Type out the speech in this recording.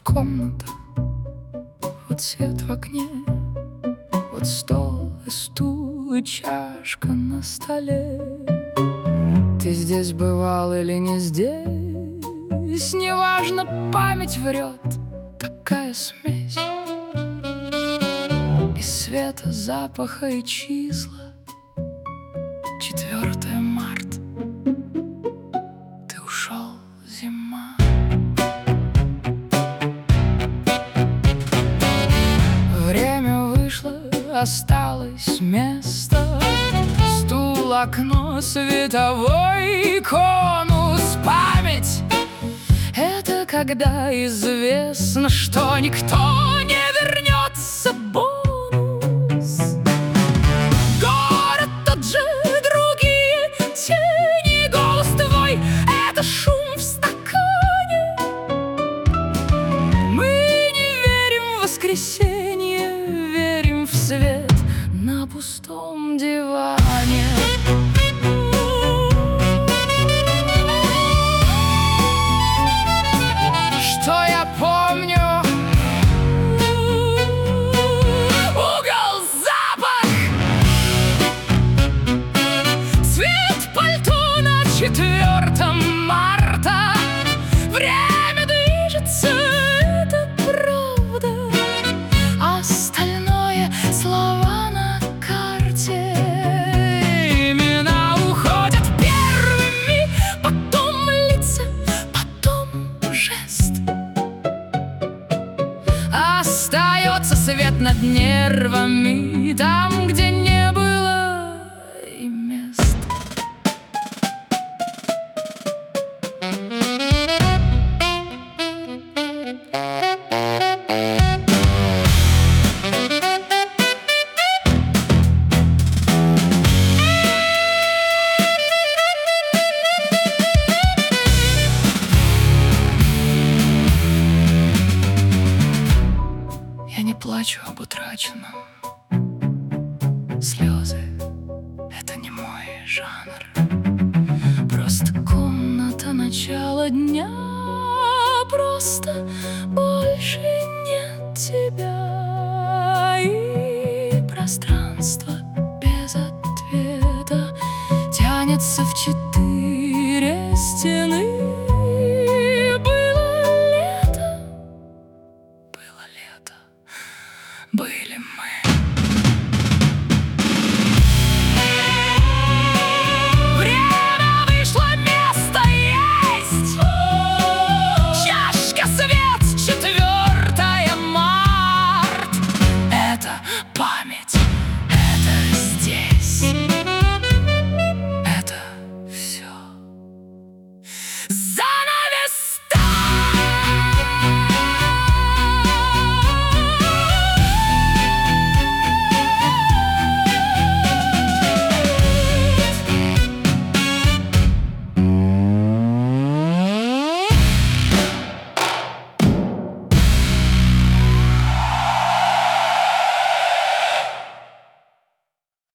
комната, вот свет в окне, вот стол и стул и чашка на столе. Ты здесь бывал или не здесь, неважно, память врет. Такая смесь из света, запаха и числа. 4 марта, ты ушел, зима. Время вышло, осталось место. Стул, окно, световой конус. Память — это когда известно, что никто не вернется. Бонус. Город тот же, другие тени, голос твой — это шум в стакане. Мы не верим в воскресенье, верим в свет на пустом диване. Что я помню? Угол, запах, цвет пальто на 4 марта. Время движется, это правда. Остальное — слова на карте. Имена уходят первыми, потом лица, потом жест. Остается свет над нервами, там, где не было и мест. Я не плачу об утраченном. Слезы — это не мой жанр. Просто комната, начало дня. Просто больше нет тебя. И пространство